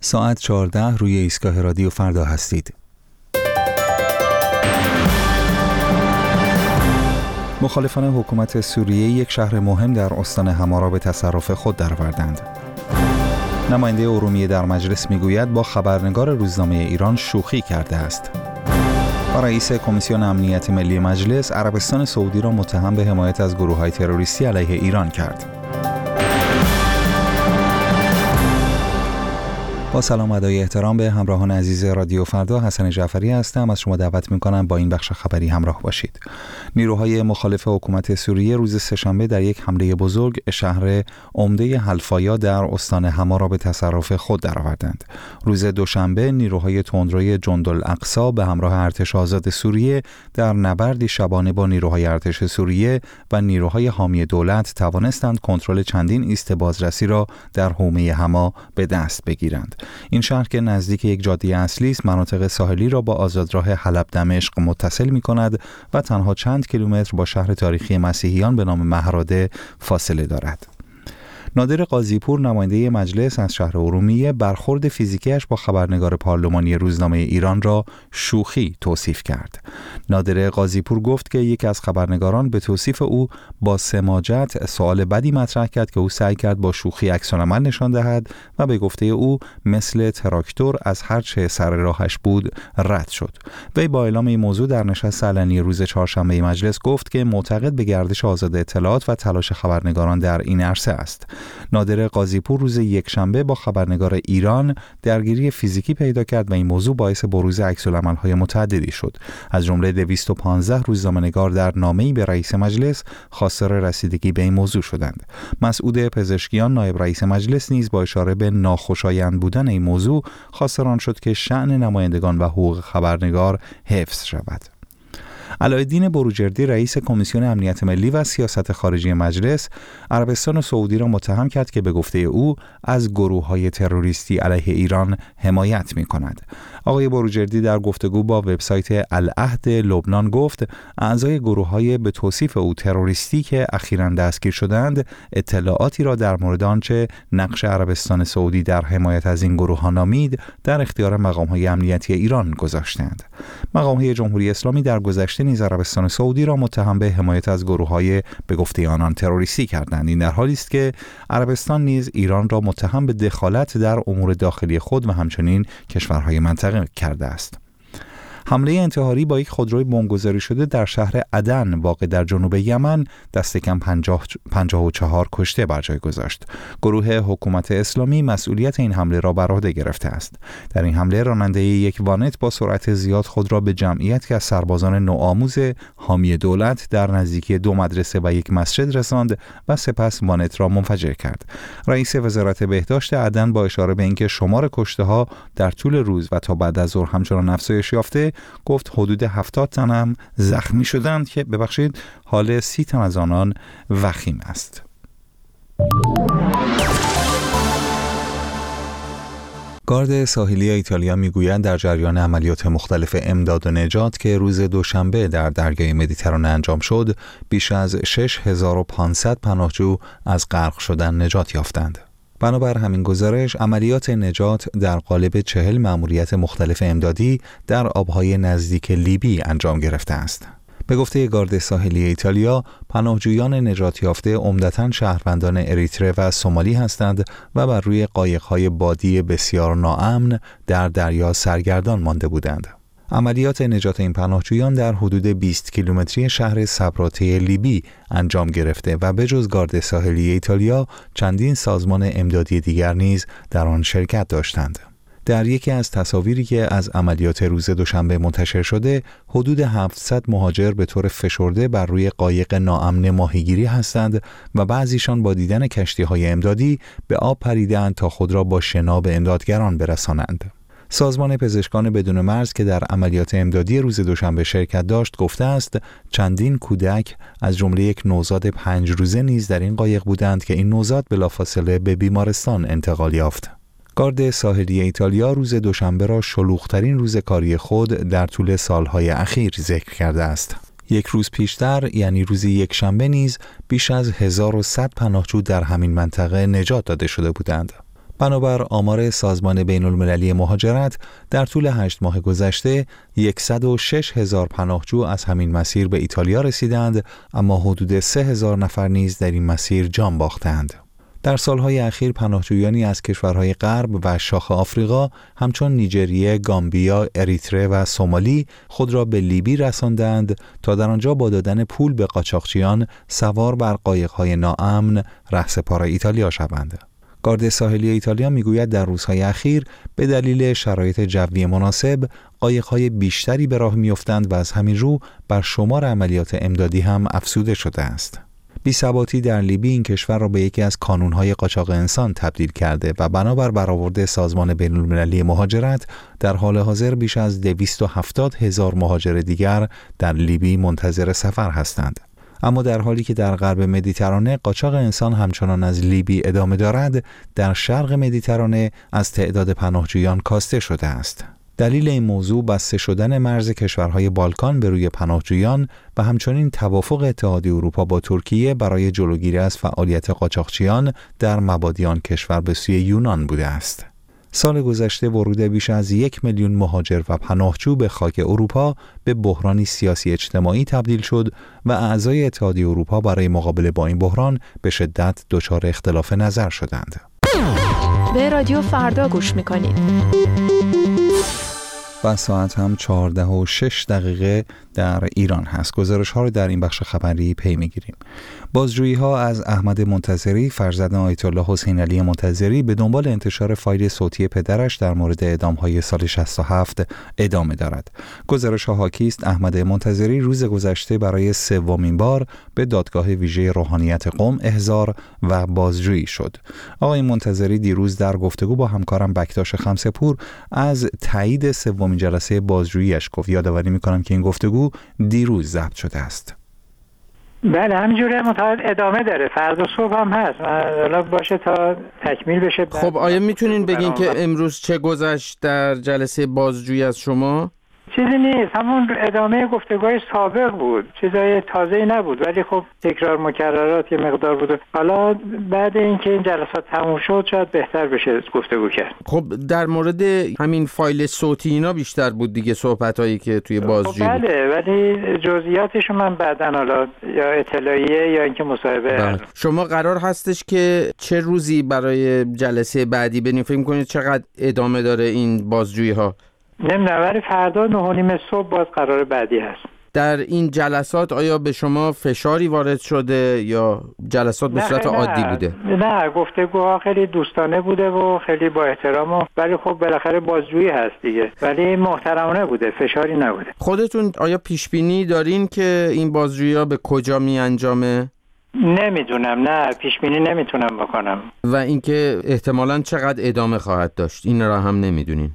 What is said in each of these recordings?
ساعت 14 روی ایستگاه رادیو فردا هستید. مخالفان حکومت سوریه یک شهر مهم در استان حما را به تصرف خود درآوردند. نماینده ارومیه در مجلس میگوید با خبرنگار روزنامه ایران شوخی کرده است. و رئیس کمیسیون امنیت ملی مجلس عربستان سعودی را متهم به حمایت از گروه‌های تروریستی علیه ایران کرد. با سلام و ادای احترام به همراهان عزیز رادیو فردا، حسن جعفری هستم. از شما دعوت می‌کنم با این بخش خبری همراه باشید. نیروهای مخالف حکومت سوریه روز سه‌شنبه در یک حمله بزرگ شهر عمده حلفایا در استان حما را به تصرف خود درآوردند. روز دوشنبه نیروهای تندروی جندالاقصی به همراه ارتش آزاد سوریه در نبردی شبانه با نیروهای ارتش سوریه و نیروهای حامی دولت توانستند کنترل چندین ایست بازرسی را در حومه حما به دست بگیرند. این شهر که نزدیک یک جاده اصلی است، مناطق ساحلی را با آزادراه حلب دمشق متصل می‌کند و تنها چند کیلومتر با شهر تاریخی مسیحیان به نام مهراده فاصله دارد. نادر قاضی‌پور، نماینده مجلس از شهر ارومیه، برخورد فیزیکیش با خبرنگار پارلمانی روزنامه ایران را شوخی توصیف کرد. نادر قاضی‌پور گفت که یکی از خبرنگاران به توصیف او با سماجت سوال بدی مطرح کرد که او سعی کرد با شوخی عکس‌العمل نشان دهد و به گفته او مثل تراکتور از هر چه سر راهش بود رد شد. وی با اعلام این موضوع در نشست علنی روز چهارشنبه مجلس گفت که معتقد به گردش آزاد اطلاعات و تلاش خبرنگاران در این عرصه است. نادر قاضی‌پور روز یکشنبه با خبرنگار ایران درگیری فیزیکی پیدا کرد و این موضوع باعث بروز عکس‌العمل‌های متعددی شد. از جمله 215 روزنامه‌نگار در نامه‌ای به رئیس مجلس خواستار رسیدگی به این موضوع شدند. مسعود پزشکیان، نایب رئیس مجلس، نیز با اشاره به ناخوشایند بودن این موضوع خواستار آن شد که شأن نمایندگان و حقوق خبرنگار حفظ شود. علایالدین بروجردی، رئیس کمیسیون امنیت ملی و سیاست خارجی مجلس، عربستان سعودی را متهم کرد که به گفته او از گروه‌های تروریستی علیه ایران حمایت می‌کند. آقای بروجردی در گفتگو با وبسایت العهد لبنان گفت اعضای گروه‌های به توصیف او تروریستی که اخیراً دستگیر شدند اطلاعاتی را در مورد آنچه نقش عربستان سعودی در حمایت از این گروه‌ها نامید در اختیار مقام‌های امنیتی ایران گذاشتند. مقام‌های جمهوری اسلامی در گذشته نیز عربستان سعودی را متهم به حمایت از گروه‌های به گفته آنان تروریستی کردند. این در حالی است که عربستان نیز ایران را متهم به دخالت در امور داخلی خود و همچنین کشورهای منطقه کرده است. حمله انتحاری با یک خودروی بمبگذاری شده در شهر عدن واقع در جنوب یمن دست کم 54 کشته بر جای گذاشت. گروه حکومت اسلامی مسئولیت این حمله را بر عهده گرفته است. در این حمله راننده یک وانت با سرعت زیاد خود را به جمعیت که از سربازان نوآموز حامی دولت در نزدیکی 2 مدرسه و یک مسجد رساند و سپس وانت را منفجر کرد. رئیس وزارت بهداشت عدن با اشاره به اینکه شمار کشته‌ها در طول روز و تا بعد از ظهر همچنان افزایش یافته، گفت حدود 70 تن هم زخمی شدند که حال 30 تن از آنان وخیم است. گارد ساحلی ایتالیا میگوید در جریان عملیات مختلف امداد و نجات که روز دوشنبه در دریای مدیترانه انجام شد، بیش از 6500 پناهجو از غرق شدن نجات یافتند. بنابر همین گزارش، عملیات نجات در قالب 40 مأموریت مختلف امدادی در آبهای نزدیک لیبی انجام گرفته است. به گفته گارد ساحلی ایتالیا، پناهجویان نجات یافته عمدتاً شهروندان اریتره و سومالی هستند و بر روی قایق‌های بادی بسیار ناامن در دریا سرگردان مانده بودند. عملیات نجات این پناهجویان در حدود 20 کیلومتری شهر سبراته لیبی انجام گرفته و به جز گارد ساحلی ایتالیا چندین سازمان امدادی دیگر نیز در آن شرکت داشتند. در یکی از تصاویری که از عملیات روز دوشنبه منتشر شده، حدود 700 مهاجر به طور فشرده بر روی قایق ناامن ماهیگیری هستند و بعضیشان با دیدن کشتی‌های امدادی به آب پریدند تا خود را با شنا به امدادگران برسانند. سازمان پزشکان بدون مرز که در عملیات امدادی روز دوشنبه شرکت داشت گفته است چندین کودک از جمله یک نوزاد 5 روزه نیز در این قایق بودند که این نوزاد بلافاصله به بیمارستان انتقال یافت. گارد ساحلی ایتالیا روز دوشنبه را شلوغ‌ترین روز کاری خود در طول سالهای اخیر ذکر کرده است. یک روز پیشتر، یعنی روز یکشنبه نیز، بیش از 1100 پناهجو در همین منطقه نجات داده شده بودند. بنابر آمار سازمان بین‌المللی مهاجرت در طول 8 ماه گذشته 106,000 پناهجو از همین مسیر به ایتالیا رسیدند، اما حدود 3,000 نفر نیز در این مسیر جان باختند. در سالهای اخیر پناهجویانی از کشورهای غرب و شاخ آفریقا همچون نیجریه، گامبیا، اریتره و سومالی خود را به لیبی رساندند تا در آنجا با دادن پول به قاچاقچیان سوار بر قایق‌های ناامن رهسپار ایتالیا شوند. گارد ساحلی ایتالیا میگوید در روزهای اخیر به دلیل شرایط جوی مناسب قایق‌های بیشتری به راه می‌افتند و از همین رو بر شمار عملیات امدادی هم افزوده شده است. بی‌ثباتی در لیبی این کشور را به یکی از کانون‌های قاچاق انسان تبدیل کرده و بنابر برآورد سازمان بین‌المللی مهاجرت در حال حاضر بیش از 270,000 مهاجر دیگر در لیبی منتظر سفر هستند. اما در حالی که در غرب مدیترانه قاچاق انسان همچنان از لیبی ادامه دارد، در شرق مدیترانه از تعداد پناهجویان کاسته شده است. دلیل این موضوع بسته شدن مرز کشورهای بالکان به روی پناهجویان و همچنین توافق اتحادیه اروپا با ترکیه برای جلوگیری از فعالیت قاچاقچیان در مبادی آن کشور به سوی یونان بوده است. سال گذشته ورود بیش از 1 میلیون مهاجر و پناهجو به خاک اروپا به بحرانی سیاسی اجتماعی تبدیل شد و اعضای اتحادیه اروپا برای مقابله با این بحران به شدت دچار اختلاف نظر شدند. به رادیو فردا گوش می‌کنید. و ساعت هم 14:06 در ایران هست. گزارش ها رو در این بخش خبری پی میگیریم. بازجویی ها از احمد منتظری فرزند آیت الله حسین علی منتظری به دنبال انتشار فایل صوتی پدرش در مورد اعدام های سال 67 ادامه دارد. گزارش ها حاکی است احمد منتظری روز گذشته برای 3مین بار به دادگاه ویژه روحانیت قم احضار و بازجویی شد. آقای منتظری دیروز در گفتگو با همکارم بکتاش خمسه‌پور از تایید 3مین جلسه بازجوییش گفت. یادآوری می‌کنم که این گفتگو دیروز ضبط شده است. بله همینجوری متعهد ادامه داره. فردا صبح هم هست. حالا باشه تا تکمیل بشه. خب آیا میتونین بگین که امروز چه گذشت در جلسه بازجویی از شما؟ چیزی نیست، همون ادامه گفتگوهای سابق بود، چیزای تازه‌ای نبود، ولی خب تکرار مکررات یه مقدار بود. حالا بعد اینکه این جلسات تموم شد شاید بهتر بشه گفتگو کرد. خب در مورد همین فایل صوتی اینا بیشتر بود دیگه صحبتایی که توی بازجویی بود. بله ولی جزئیاتش من بعداً حالا یا اطلاعیه یا اینکه مصاحبه. شما قرار هستش که چه روزی برای جلسه بعدی بریم؟ فکر می‌کنید چقدر ادامه داره این بازجویی ها؟ نمیدونم ولی فردا 9:30 صبح باز قرار بعدی هست. در این جلسات آیا به شما فشاری وارد شده یا جلسات به صورت عادی بوده؟ نه گفتگوها خیلی دوستانه بوده و خیلی با احترام ولی خب بالاخره بازجویی هست دیگه، ولی محترمانه بوده، فشاری نبوده. خودتون آیا پیش بینی دارین که این بازجویی‌ها به کجا می انجامه؟ نمیدونم، نه پیش بینی نمیتونم بکنم. و اینکه احتمالاً چقدر ادامه خواهد داشت این را هم نمیدونین؟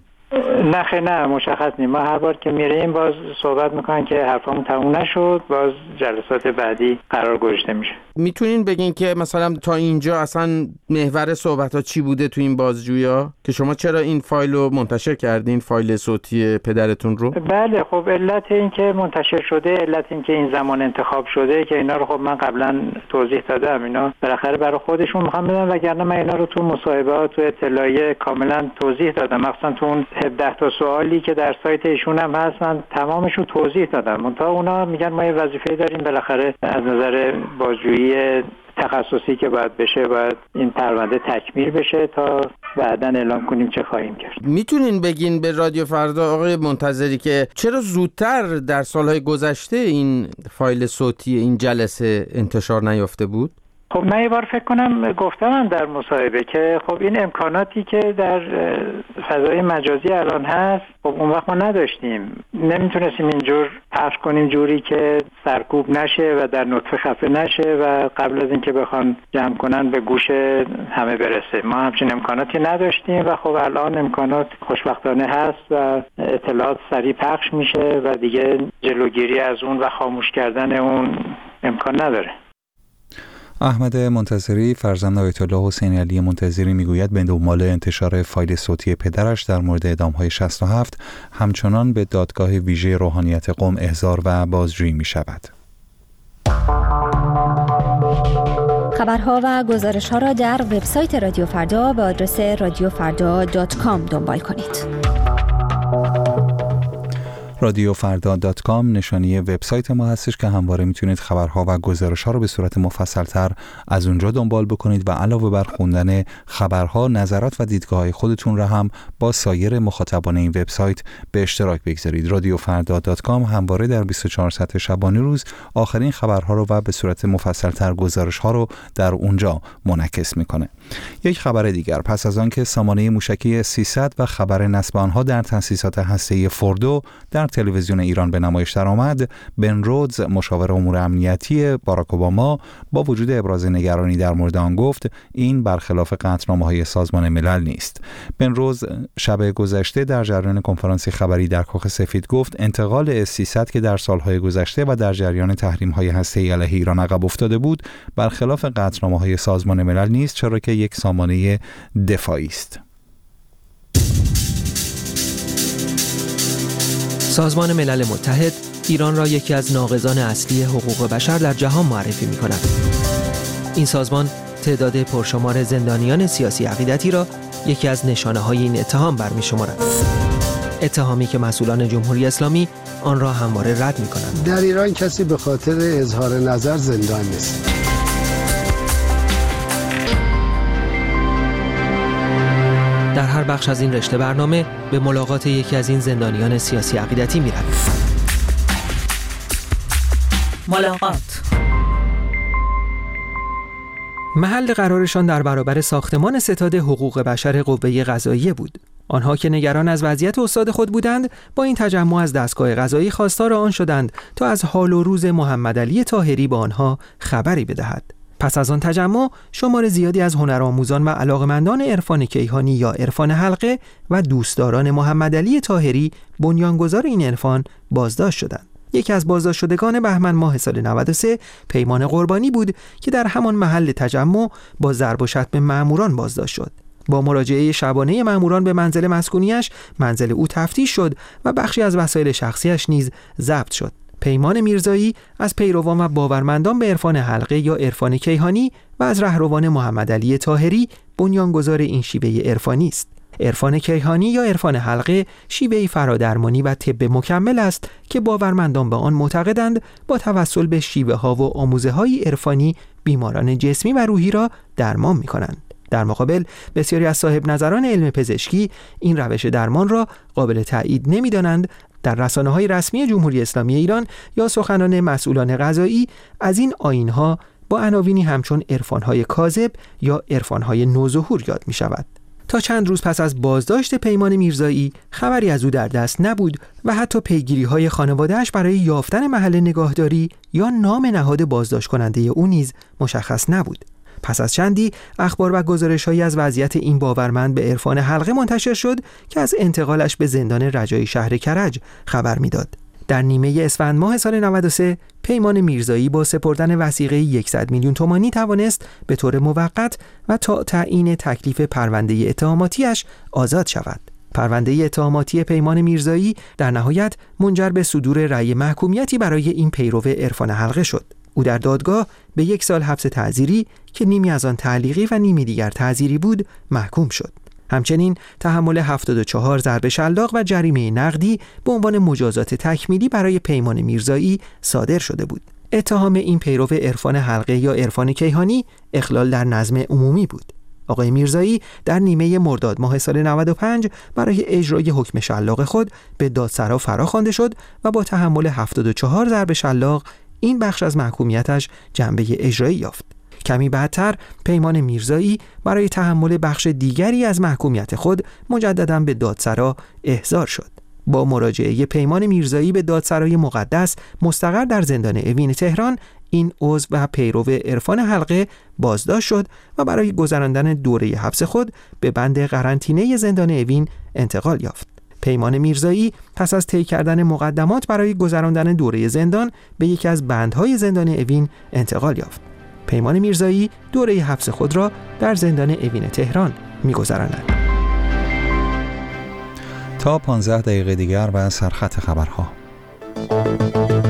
نه مشخص نیست. ما هر بار که میریم باز صحبت میکنن که حرفمون تموم نشد، باز جلسات بعدی قرار گذاشته میشه. میتونین بگین که مثلا تا اینجا اصلا محور صحبت‌ها چی بوده تو این بازجویی‌ها که شما چرا این فایل رو منتشر کردین، فایل صوتی پدرتون رو؟ بله خب علت این که منتشر شده، علت این که این زمان انتخاب شده که اینا رو خب من قبلا توضیح دادم، اینا بالاخره برای خودشون میخوام بدن، وگرنه من اینا رو تو مصاحبه‌ها تو اطلاعیه کاملا توضیح دادم، مثلا تو اون 17 تا سوالی که در سایت ایشون هم هست من تمامش رو توضیح دادم. منتها اونا میگن ما یه وظیفه داریم بالاخره از نظر بازجویی تخصصی که باید بشه، باید این پرونده تکمیل بشه تا بعداً اعلام کنیم چه خواهیم کرد. میتونین بگین به رادیو فردا آقای منتظری که چرا زودتر در سالهای گذشته این فایل صوتی این جلسه انتشار نیافته بود؟ خب من یه بار فکر کنم گفتم در مصاحبه که خب این امکاناتی که در فضای مجازی الان هست خب اون وقت ما نداشتیم، نمیتونستیم اینجور پخش کنیم جوری که سرکوب نشه و در نطفه خفه نشه و قبل از اینکه بخوان جمع کنن به گوش همه برسه. ما همچین امکاناتی نداشتیم و خب الان امکانات خوشبختانه هست و اطلاعات سریع پخش میشه و دیگه جلوگیری از اون و خاموش کردن اون امکان نداره. احمد منتظری فرزند آیت الله حسین علی منتظری میگوید به دنبال انتشار فایل صوتی پدرش در مورد اعدام‌های 67 همچنان به دادگاه ویژه روحانیت قم احضار و بازجویی می شود. خبرها و گزارش‌ها را در وبسایت رادیو فردا به آدرس radiofarda.com دنبال کنید. radiofarda.com نشانی وبسایت ما هستش که همواره میتونید خبرها و گزارش‌ها رو به صورت مفصل‌تر از اونجا دنبال بکنید و علاوه بر خوندن خبرها، نظرات و دیدگاه‌های خودتون را هم با سایر مخاطبان این وبسایت به اشتراک بگذارید. radiofarda.com همواره در 24 ساعت شبانه روز آخرین خبرها رو و به صورت مفصل‌تر گزارش‌ها رو در اونجا منعکس میکنه. یک خبر دیگر، پس از آنکه سامانه موشکی 300 و خبر نصب آنها در تأسیسات هسته‌ای فوردو در تلویزیون ایران به نمایش درآمد، بن رودز مشاور امور امنیتی باراک اوباما با وجود ابراز نگرانی در مورد آن گفت این برخلاف قطعنامه‌های سازمان ملل نیست. بن رودز شب گذشته در جریان کنفرانسی خبری در کاخ سفید گفت انتقال S-300 که در سالهای گذشته و در جریان تحریم‌های هسته‌ای علیه ایران عقب افتاده بود برخلاف قطعنامه‌های سازمان ملل نیست، چرا که یک سامانه دفاعی است. سازمان ملل متحد ایران را یکی از ناقضان اصلی حقوق بشر در جهان معرفی می‌کند. این سازمان تعداد پرشمار زندانیان سیاسی عقیدتی را یکی از نشانه‌های این اتهام برمی‌شمارد. اتهامی که مسئولان جمهوری اسلامی آن را همواره رد می‌کنند. در ایران کسی به خاطر اظهار نظر زندان نیست. در هر بخش از این رشته برنامه به ملاقات یکی از این زندانیان سیاسی عقیدتی می‌رویم. ملاقات. محل قرارشان در برابر ساختمان ستاد حقوق بشر قوه قضاییه بود. آنها که نگران از وضعیت استاد خود بودند، با این تجمع از دستگاه قضایی خواستار آن شدند تا از حال و روز محمدعلی طاهری به آنها خبری بدهد. پس از آن تجمع شمار زیادی از هنرآموزان و علاقمندان عرفان کیهانی یا عرفان حلقه و دوستداران محمدعلی طاهری بنیانگذار این عرفان بازداشت شدند. یکی از بازداشت شدگان بهمن ماه سال 93 پیمان قربانی بود که در همان محل تجمع با ضرب و شتم مأموران بازداشت شد. با مراجعه شبانه مأموران به منزل مسکونیش، منزل او تفتیش شد و بخشی از وسایل شخصیش نیز ضبط شد. پیمان میرزایی از پیروان و باورمندان به عرفان حلقه یا عرفان کیهانی و از رهروان محمدعلی طاهری بنیانگذار این شیوه عرفانی است. عرفان کیهانی یا عرفان حلقه شیوهی فرادرمانی و طب مکمل است که باورمندان به آن معتقدند با توسل به شیوه ها و آموزه های عرفانی بیماران جسمی و روحی را درمان می کنند. در مقابل بسیاری از صاحب نظران علم پزشکی این روش درمان را قابل تایید نمی دانند. در رسانه‌های رسمی جمهوری اسلامی ایران یا سخنان مسئولان قضایی از این آیین‌ها با عناوینی همچون عرفان‌های کاذب یا عرفان‌های نوظهور یاد می‌شود. تا چند روز پس از بازداشت پیمان میرزایی خبری از او در دست نبود و حتی پیگیری‌های خانواده‌اش برای یافتن محل نگاهداری یا نام نهاد بازداشت کننده او نیز مشخص نبود. پس از چندی اخبار و گزارش‌هایی از وضعیت این باورمند به عرفان حلقه منتشر شد که از انتقالش به زندان رجایی شهر کرج خبر می‌داد. در نیمه اسفند ماه سال 93 پیمان میرزایی با سپردن وثیقه 100 میلیون تومانی توانست به طور موقت و تا تعیین تکلیف پرونده اتهاماتیش آزاد شود. پرونده اتهاماتی پیمان میرزایی در نهایت منجر به صدور رأی محکومیتی برای این پیرو عرفان حلقه شد. او در دادگاه به 1 سال حبس تعزیری که نیمی از آن تعلیقی و نیمی دیگر تعزیری بود محکوم شد. همچنین تحمل 74 ضرب شلاق و جریمه نقدی به عنوان مجازات تکمیلی برای پیمان میرزایی صادر شده بود. اتهام این پیرو عرفان حلقه یا عرفان کیهانی اخلال در نظم عمومی بود. آقای میرزایی در نیمه مرداد ماه سال 95 برای اجرای حکم شلاق خود به دادسرا فراخوانده شد و با تحمل 74 ضرب شلاق این بخش از محکومیتش جنبه اجرایی یافت. کمی بعدتر پیمان میرزایی برای تحمل بخش دیگری از محکومیت خود مجدداً به دادسرا احضار شد. با مراجعه پیمان میرزایی به دادسرای مقدس مستقر در زندان اوین تهران، این عضو و پیرو عرفان حلقه بازداشت شد و برای گذراندن دوره حبس خود به بند قرنطینه زندان اوین انتقال یافت. پیمان میرزایی پس از طی کردن مقدمات برای گذراندن دوره زندان به یکی از بندهای زندان اوین انتقال یافت. پیمان میرزایی دوره حبس خود را در زندان اوین تهران می‌گذراند. تا 15 دقیقه دیگر و سرخط خبرها.